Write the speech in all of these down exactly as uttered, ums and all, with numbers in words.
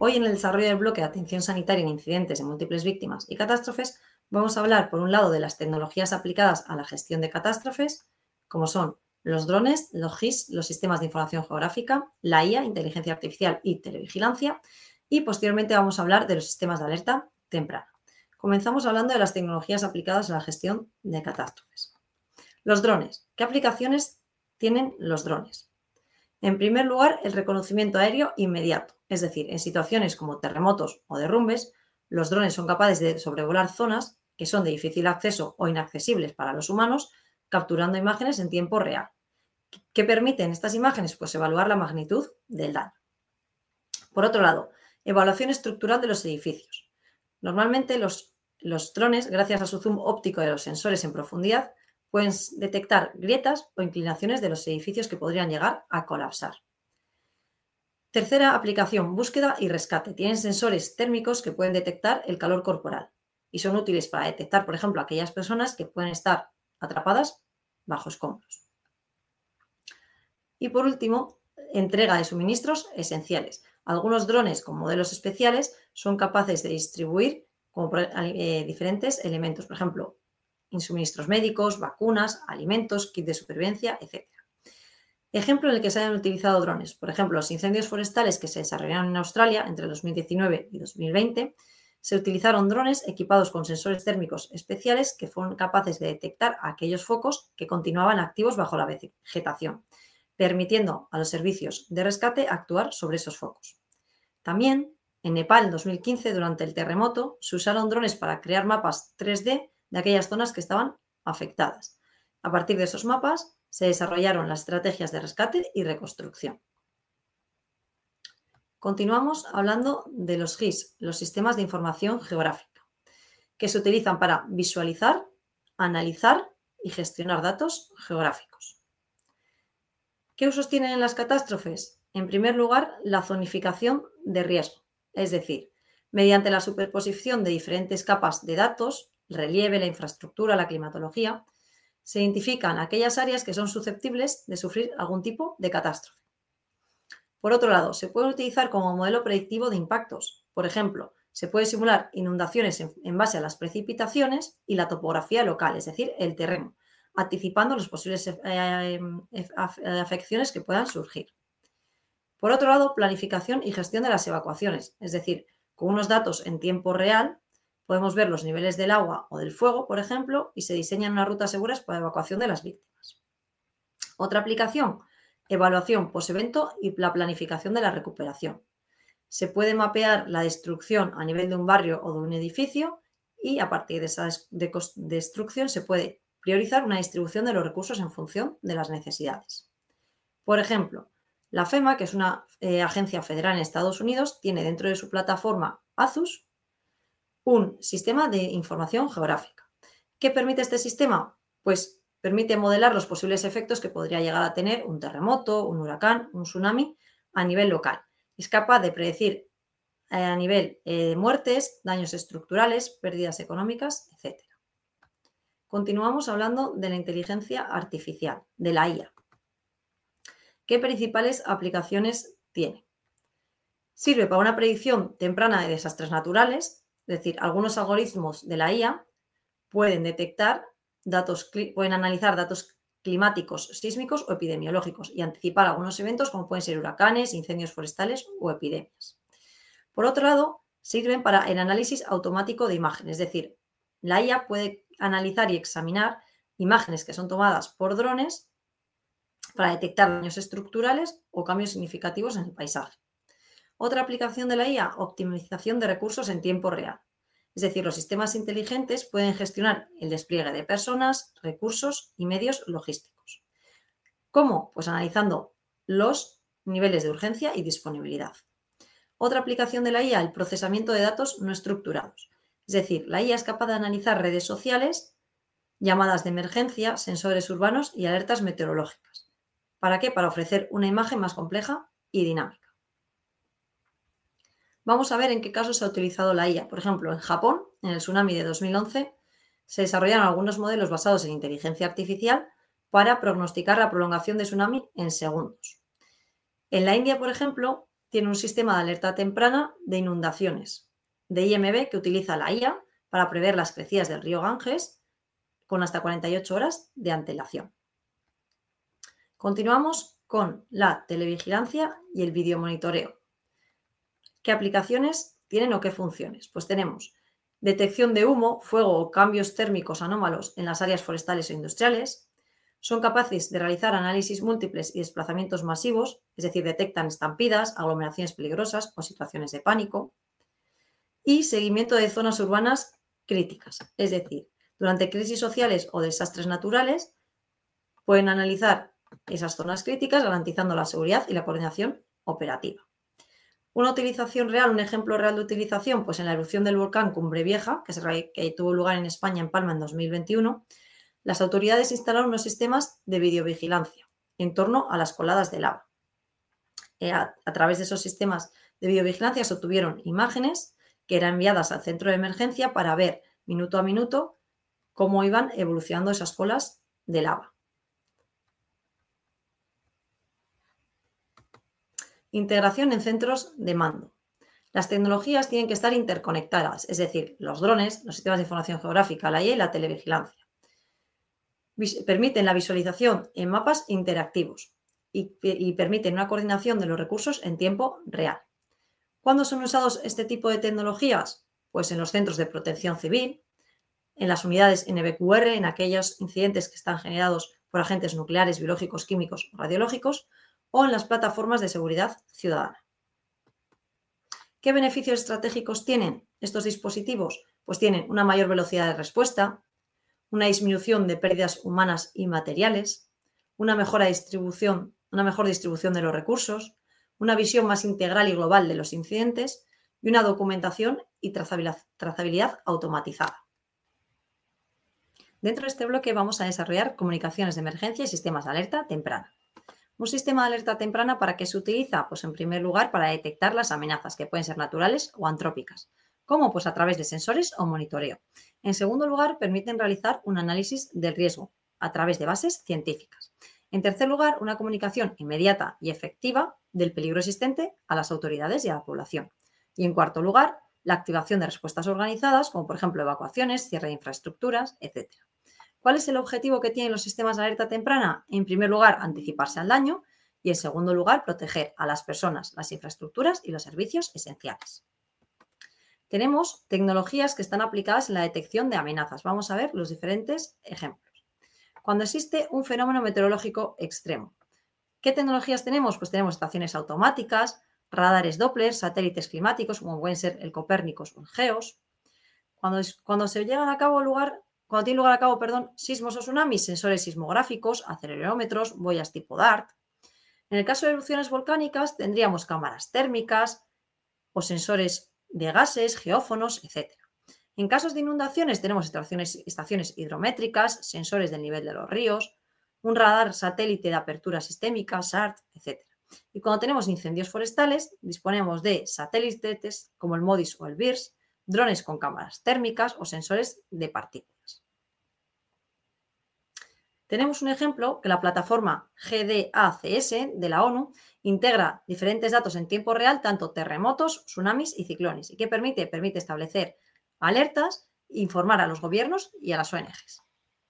Hoy en el desarrollo del bloque de atención sanitaria en incidentes de múltiples víctimas y catástrofes, vamos a hablar por un lado de las tecnologías aplicadas a la gestión de catástrofes, como son los drones, los G I S, los sistemas de información geográfica, la I A, inteligencia artificial y televigilancia, y posteriormente vamos a hablar de los sistemas de alerta temprana. Comenzamos hablando de las tecnologías aplicadas a la gestión de catástrofes. Los drones. ¿Qué aplicaciones tienen los drones? En primer lugar, el reconocimiento aéreo inmediato, es decir, en situaciones como terremotos o derrumbes, los drones son capaces de sobrevolar zonas que son de difícil acceso o inaccesibles para los humanos, capturando imágenes en tiempo real. ¿Qué permiten estas imágenes? Pues evaluar la magnitud del daño. Por otro lado, evaluación estructural de los edificios. Normalmente los, los drones, gracias a su zoom óptico de los sensores en profundidad, pueden detectar grietas o inclinaciones de los edificios que podrían llegar a colapsar. Tercera aplicación, búsqueda y rescate. Tienen sensores térmicos que pueden detectar el calor corporal y son útiles para detectar, por ejemplo, aquellas personas que pueden estar atrapadas bajo escombros. Y por último, entrega de suministros esenciales. Algunos drones con modelos especiales son capaces de distribuir como, eh, diferentes elementos, por ejemplo, suministros médicos, vacunas, alimentos, kits de supervivencia, etcétera. Ejemplo en el que se hayan utilizado drones. Por ejemplo, los incendios forestales que se desarrollaron en Australia entre dos mil diecinueve y dos mil veinte, se utilizaron drones equipados con sensores térmicos especiales que fueron capaces de detectar aquellos focos que continuaban activos bajo la vegetación, permitiendo a los servicios de rescate actuar sobre esos focos. También, en Nepal, en dos mil quince, durante el terremoto, se usaron drones para crear mapas tres D de aquellas zonas que estaban afectadas. A partir de esos mapas se desarrollaron las estrategias de rescate y reconstrucción. Continuamos hablando de los G I S, los sistemas de información geográfica, que se utilizan para visualizar, analizar y gestionar datos geográficos. ¿Qué usos tienen en las catástrofes? En primer lugar, la zonificación de riesgo, es decir, mediante la superposición de diferentes capas de datos, el relieve, la infraestructura, la climatología, se identifican aquellas áreas que son susceptibles de sufrir algún tipo de catástrofe. Por otro lado, se puede utilizar como modelo predictivo de impactos. Por ejemplo, se puede simular inundaciones en, en base a las precipitaciones y la topografía local, es decir, el terreno, anticipando las posibles eh, afecciones que puedan surgir. Por otro lado, planificación y gestión de las evacuaciones, es decir, con unos datos en tiempo real podemos ver los niveles del agua o del fuego, por ejemplo, y se diseñan unas rutas seguras para la evacuación de las víctimas. Otra aplicación, evaluación post-evento y la planificación de la recuperación. Se puede mapear la destrucción a nivel de un barrio o de un edificio y a partir de esa destrucción se puede priorizar una distribución de los recursos en función de las necesidades. Por ejemplo, la FEMA, que es una eh, agencia federal en Estados Unidos, tiene dentro de su plataforma AZUS un sistema de información geográfica. ¿Qué permite este sistema? Pues permite modelar los posibles efectos que podría llegar a tener un terremoto, un huracán, un tsunami a nivel local. Es capaz de predecir eh, a nivel eh, de muertes, daños estructurales, pérdidas económicas, etcétera. Continuamos hablando de la inteligencia artificial, de la I A. ¿Qué principales aplicaciones tiene? Sirve para una predicción temprana de desastres naturales, es decir, algunos algoritmos de la I A pueden detectar datos, pueden analizar datos climáticos, sísmicos o epidemiológicos y anticipar algunos eventos como pueden ser huracanes, incendios forestales o epidemias. Por otro lado, sirven para el análisis automático de imágenes, es decir, la I A puede analizar y examinar imágenes que son tomadas por drones para detectar daños estructurales o cambios significativos en el paisaje. Otra aplicación de la I A, optimización de recursos en tiempo real. Es decir, los sistemas inteligentes pueden gestionar el despliegue de personas, recursos y medios logísticos. ¿Cómo? Pues analizando los niveles de urgencia y disponibilidad. Otra aplicación de la I A, el procesamiento de datos no estructurados. Es decir, la I A es capaz de analizar redes sociales, llamadas de emergencia, sensores urbanos y alertas meteorológicas. ¿Para qué? Para ofrecer una imagen más compleja y dinámica. Vamos a ver en qué casos se ha utilizado la I A. Por ejemplo, en Japón, en el tsunami de dos mil once, se desarrollaron algunos modelos basados en inteligencia artificial para prognosticar la prolongación de tsunami en segundos. En la India, por ejemplo, tiene un sistema de alerta temprana de inundaciones de I M B que utiliza la I A para prever las crecidas del río Ganges con hasta cuarenta y ocho horas de antelación. Continuamos con la televigilancia y el videomonitoreo. ¿Qué aplicaciones tienen o qué funciones? Pues tenemos detección de humo, fuego o cambios térmicos anómalos en las áreas forestales o industriales. Son capaces de realizar análisis múltiples y desplazamientos masivos, es decir, detectan estampidas, aglomeraciones peligrosas o situaciones de pánico. Y seguimiento de zonas urbanas críticas, es decir, durante crisis sociales o desastres naturales, pueden analizar esas zonas críticas garantizando la seguridad y la coordinación operativa. Una utilización real, un ejemplo real de utilización, pues en la erupción del volcán Cumbre Vieja, que, se, que tuvo lugar en España, en Palma, en dos mil veintiuno, las autoridades instalaron unos sistemas de videovigilancia en torno a las coladas de lava. Eh, a, a través de esos sistemas de videovigilancia se obtuvieron imágenes que eran enviadas al centro de emergencia para ver minuto a minuto cómo iban evolucionando esas colas de lava. Integración en centros de mando. Las tecnologías tienen que estar interconectadas, es decir, los drones, los sistemas de información geográfica, la I A y la televigilancia. Vis- permiten la visualización en mapas interactivos y, y permiten una coordinación de los recursos en tiempo real. ¿Cuándo son usados este tipo de tecnologías? Pues en los centros de protección civil, en las unidades N B Q R, en aquellos incidentes que están generados por agentes nucleares, biológicos, químicos o radiológicos, o en las plataformas de seguridad ciudadana. ¿Qué beneficios estratégicos tienen estos dispositivos? Pues tienen una mayor velocidad de respuesta, una disminución de pérdidas humanas y materiales, una mejor distribución, una mejor distribución de los recursos, una visión más integral y global de los incidentes y una documentación y trazabilidad, trazabilidad automatizada. Dentro de este bloque vamos a desarrollar comunicaciones de emergencia y sistemas de alerta temprana. Un sistema de alerta temprana, ¿para qué se utiliza? Pues en primer lugar para detectar las amenazas, que pueden ser naturales o antrópicas. ¿Cómo? Pues a través de sensores o monitoreo. En segundo lugar, permiten realizar un análisis del riesgo a través de bases científicas. En tercer lugar, una comunicación inmediata y efectiva del peligro existente a las autoridades y a la población. Y en cuarto lugar, la activación de respuestas organizadas, como por ejemplo evacuaciones, cierre de infraestructuras, etcétera. ¿Cuál es el objetivo que tienen los sistemas de alerta temprana? En primer lugar, anticiparse al daño y en segundo lugar, proteger a las personas, las infraestructuras y los servicios esenciales. Tenemos tecnologías que están aplicadas en la detección de amenazas. Vamos a ver los diferentes ejemplos. Cuando existe un fenómeno meteorológico extremo, ¿qué tecnologías tenemos? Pues tenemos estaciones automáticas, radares Doppler, satélites climáticos, como pueden ser el Copérnicos o el GEOS. Cuando, es, cuando se llevan a cabo lugar Cuando tiene lugar a cabo, perdón, sismos o tsunamis, sensores sismográficos, acelerómetros, boyas tipo DART. En el caso de erupciones volcánicas, tendríamos cámaras térmicas o sensores de gases, geófonos, etcétera. En casos de inundaciones, tenemos estaciones, estaciones hidrométricas, sensores del nivel de los ríos, un radar satélite de apertura sistémica, S A R T, etcétera. Y cuando tenemos incendios forestales, disponemos de satélites como el MODIS o el BIRS, drones con cámaras térmicas o sensores de partículas. Tenemos un ejemplo que la plataforma G D A C S de la ONU integra diferentes datos en tiempo real, tanto terremotos, tsunamis y ciclones. ¿Y qué permite? Permite establecer alertas e informar a los gobiernos y a las O N Ges.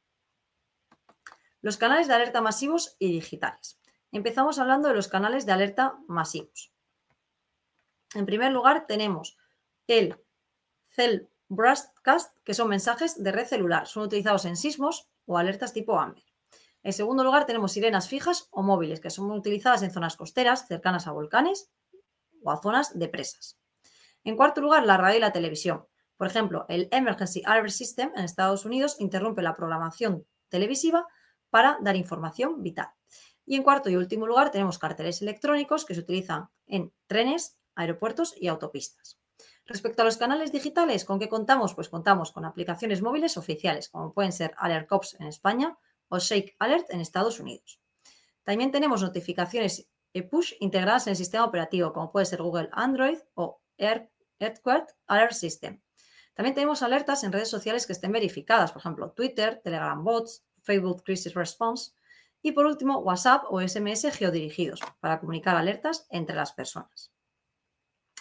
Los canales de alerta masivos y digitales. Empezamos hablando de los canales de alerta masivos. En primer lugar, tenemos el Cell Broadcast, que son mensajes de red celular. Son utilizados en sismos o alertas tipo AMBER. En segundo lugar, tenemos sirenas fijas o móviles, que son utilizadas en zonas costeras, cercanas a volcanes o a zonas de presas. En cuarto lugar, la radio y la televisión. Por ejemplo, el Emergency Alert System en Estados Unidos interrumpe la programación televisiva para dar información vital. Y en cuarto y último lugar, tenemos carteles electrónicos que se utilizan en trenes, aeropuertos y autopistas. Respecto a los canales digitales, ¿con qué contamos? Pues contamos con aplicaciones móviles oficiales, como pueden ser AlertCops en España o Shake Alert en Estados Unidos. También tenemos notificaciones push integradas en el sistema operativo, como puede ser Google Android o Earthquake Alert System. También tenemos alertas en redes sociales que estén verificadas, por ejemplo, Twitter, Telegram Bots, Facebook Crisis Response y, por último, WhatsApp o S M S geodirigidos para comunicar alertas entre las personas.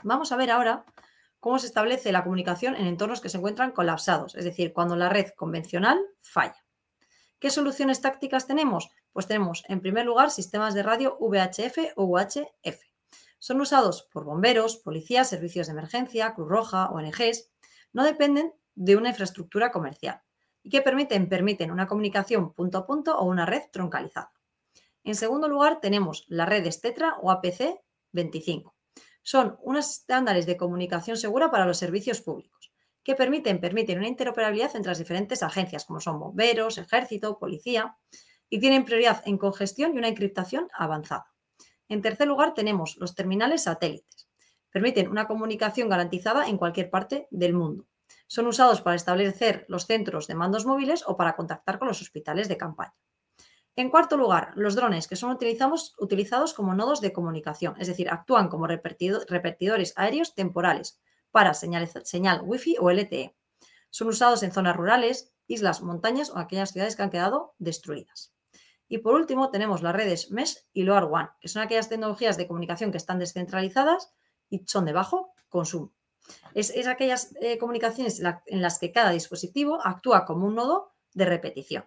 Vamos a ver ahora cómo se establece la comunicación en entornos que se encuentran colapsados, es decir, cuando la red convencional falla. ¿Qué soluciones tácticas tenemos? Pues tenemos, en primer lugar, sistemas de radio V H F o U H F. Son usados por bomberos, policías, servicios de emergencia, Cruz Roja, O N Ges. No dependen de una infraestructura comercial y que permiten, permiten una comunicación punto a punto o una red troncalizada. En segundo lugar, tenemos las redes Tetra o A P C veinticinco. Son unos estándares de comunicación segura para los servicios públicos que permiten, permiten una interoperabilidad entre las diferentes agencias, como son bomberos, ejército, policía, y tienen prioridad en congestión y una encriptación avanzada. En tercer lugar, tenemos los terminales satélites. Permiten una comunicación garantizada en cualquier parte del mundo. Son usados para establecer los centros de mandos móviles o para contactar con los hospitales de campaña. En cuarto lugar, los drones, que son utilizados, utilizados como nodos de comunicación, es decir, actúan como repetidores aéreos temporales para señal, señal Wi-Fi o L T E. Son usados en zonas rurales, islas, montañas o aquellas ciudades que han quedado destruidas. Y por último, tenemos las redes Mesh y LoRaWAN, que son aquellas tecnologías de comunicación que están descentralizadas y son de bajo consumo. Es, es aquellas eh, comunicaciones en las que cada dispositivo actúa como un nodo de repetición.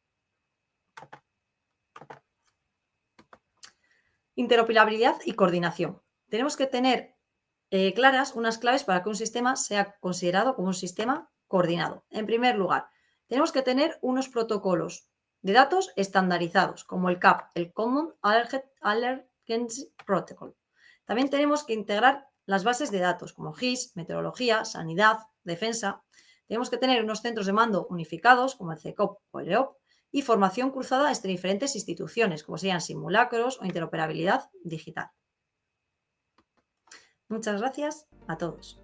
Interoperabilidad y coordinación. Tenemos que tener eh, claras unas claves para que un sistema sea considerado como un sistema coordinado. En primer lugar, tenemos que tener unos protocolos de datos estandarizados, como el C A P, el Common Allergens Protocol. También tenemos que integrar las bases de datos, como Gis, meteorología, sanidad, defensa. Tenemos que tener unos centros de mando unificados, como el C E C O P o el E O P, y formación cruzada entre diferentes instituciones, como serían simulacros o interoperabilidad digital. Muchas gracias a todos.